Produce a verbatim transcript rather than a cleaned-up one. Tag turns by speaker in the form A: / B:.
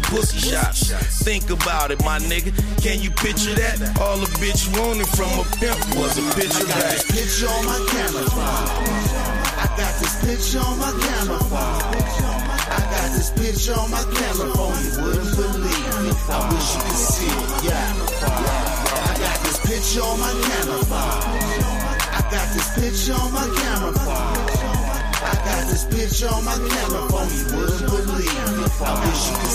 A: pussy shots. Think about it, my nigga. Can you picture that? All a bitch wanted from a pimp was a picture
B: back. I got
A: back.
B: this picture on my camera phone. I got this picture on my camera phone. I got this picture on my camera phone. You wouldn't believe me. I wish you could see it. Yeah. I got this picture on my camera phone. I got this picture on my camera phone. I got this picture on my camera phone. You wouldn't believe me. I wish you could